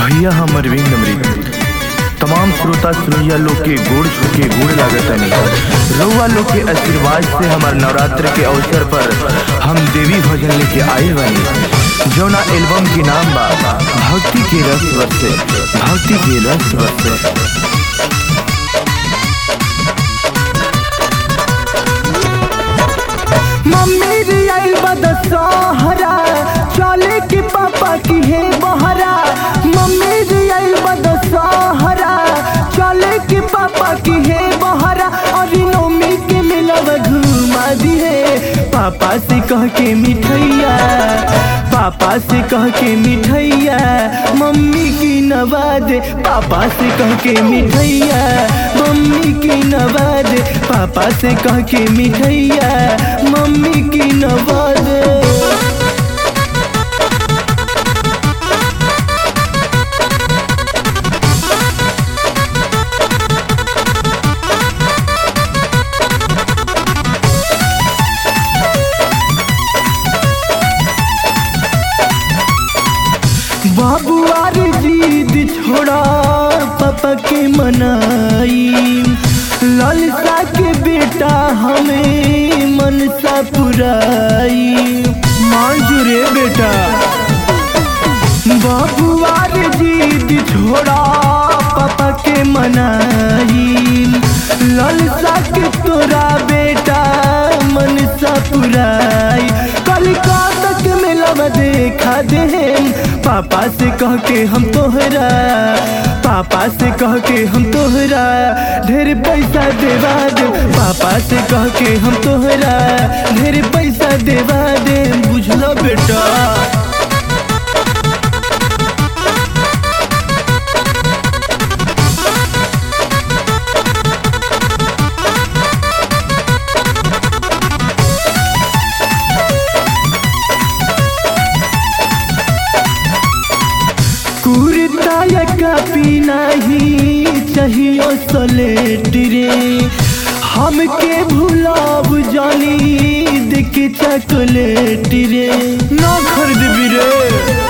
भैया हम अरविंद अमृत तमाम श्रोता सुनैया लोग के गोड़ छुके गोड़ लागतनी। रउआ लोग के आशीर्वाद से हमार नवरात्र के अवसर पर हम देवी भजन लेके आए बानी। जौना एल्बम के नाम बा भक्ति के रस बरसे, भक्ति के रस बरसे। मम्मी रे आई बदसहरा चले के पापा की है बहरा। मम्मी रे आई बदसहरा चले के पापा की है बहरा। और नौमी के मिलवा घुमा दी है पापा से कह के मिठैया, पापा से कह के मिठैया मम्मी की नवाद। पापा से कह के मिठैया मम्मी की नवाद। पापा से कह के मिठैया मम्मी की नवाद। बाबुआ रे जिद छोड़ा पापा के मनाई। लालसा के बेटा हमें मनसा पुराई। मांझू रे बेटा बाबुआ रे जिद छोड़ा पापा के मनाई। लालसा के तोरा बेटा मनसा पुराई। कलिकाता के मेला देखा दे पापा से कह के हम तोहरा, पापा से कह के हम तोहरा ढेर पैसा देवा दे। पापा से कह के हम तोहरा ढेर पैसा देवा दे। बुझलो बेटा कुर्ता का पीना ही चाहिए सलेट रे। हमके भुलाब जानी देख चॉकलेट रे ना खरीद भी रे।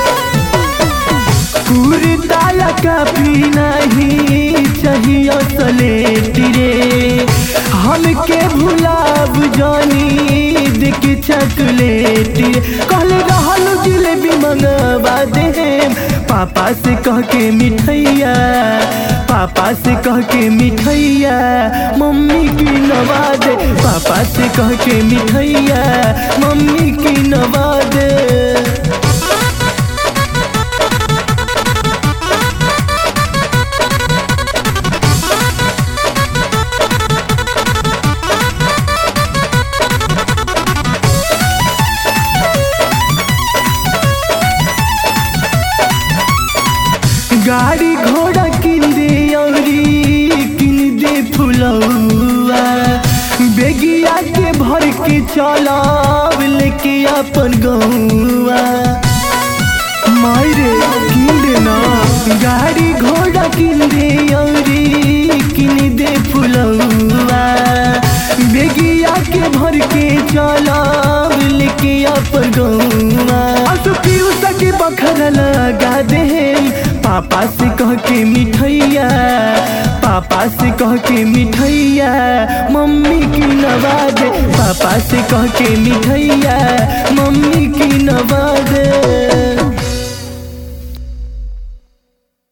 कुर्ता का पीना ही चाहिए सलेट रे। हमके भुलाब जानी देख चॉकलेट रे। कल रहल जिलेबी मंगवा दे पापा से कह के मिठैया, पापा से कह के मिठैया मम्मी की नवाद। पापा से कह के मिठैया मम्मी की नवाद। गाड़ी घोड़ा किन दे औरी किन दे फुलौआ। बेगिया के भर के चलाब लेके अपन गौआ। मायरे किन दे ना गाड़ी घोड़ा किन दे औरी किन दे फुलौआ। बेगिया के भर के चलाब लेके अपन गौआ। असुपीउसा के बखरा लगा दे पापा से कह के मिठैया, पापा से कह के मिठैया मम्मी की नवाद। पापा से कह के मिठैया मम्मी की नवाद।